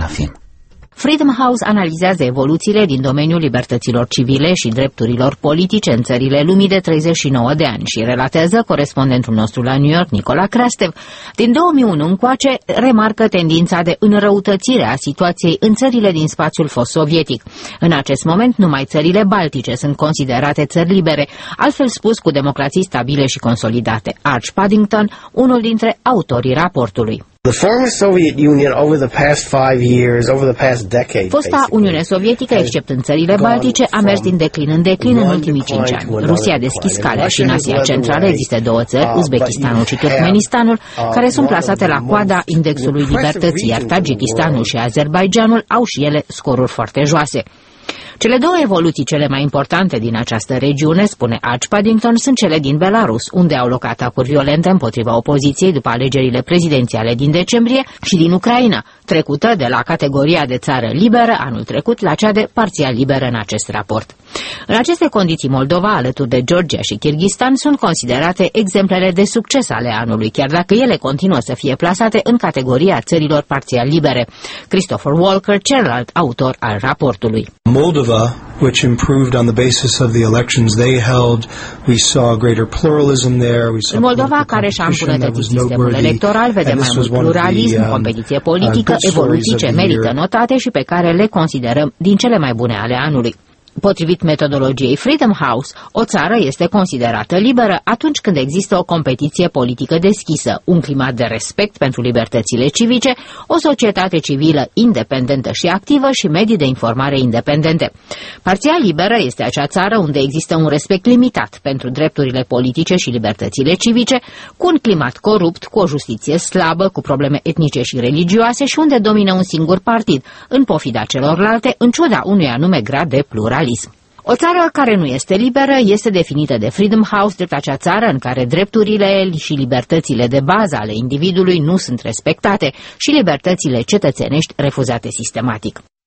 afim. Freedom House analizează evoluțiile din domeniul libertăților civile și drepturilor politice în țările lumii de 39 de ani și relatează corespondentul nostru la New York, Nicola Krastev. Din 2001 încoace remarcă tendința de înrăutățire a situației în țările din spațiul fost sovietic. În acest moment, numai țările baltice sunt considerate țări libere, altfel spus cu democrații stabile și consolidate. Arch Paddington, unul dintre autorii raportului. Fosta Uniune Sovietică, except în țările baltice, a mers din declin în declin în ultimii 5 ani. Rusia a deschis calea și în Asia Centrală există două țări, Uzbekistanul și Turkmenistanul, care sunt plasate la coada indexului libertății, iar Tajikistanul și Azerbaidjanul au și ele scoruri foarte joase. Cele două evoluții cele mai importante din această regiune, spune Arch Paddington, sunt cele din Belarus, unde au loc atacuri violente împotriva opoziției după alegerile prezidențiale din decembrie, și din Ucraina, trecută de la categoria de țară liberă anul trecut la cea de parțial liberă în acest raport. În aceste condiții, Moldova, alături de Georgia și Kyrgyzstan, sunt considerate exemplele de succes ale anului, chiar dacă ele continuă să fie plasate în categoria țărilor parțial libere. Christopher Walker, celălalt autor al raportului. Moldova, which improved on the basis of the elections they held, we saw greater pluralism there. În Moldova, care și-a îmbunătățit sistemul electoral, vedem mai mult pluralism, competiție politică, evoluții ce merită notate și pe care le considerăm din cele mai bune ale anului. Potrivit metodologiei Freedom House, o țară este considerată liberă atunci când există o competiție politică deschisă, un climat de respect pentru libertățile civice, o societate civilă independentă și activă și medii de informare independente. Parțial liberă este acea țară unde există un respect limitat pentru drepturile politice și libertățile civice, cu un climat corupt, cu o justiție slabă, cu probleme etnice și religioase și unde domină un singur partid, în pofida celorlalte, în ciuda unui anume grad de pluralism. O țară care nu este liberă este definită de Freedom House drept acea țară în care drepturile și libertățile de bază ale individului nu sunt respectate și libertățile cetățenești refuzate sistematic.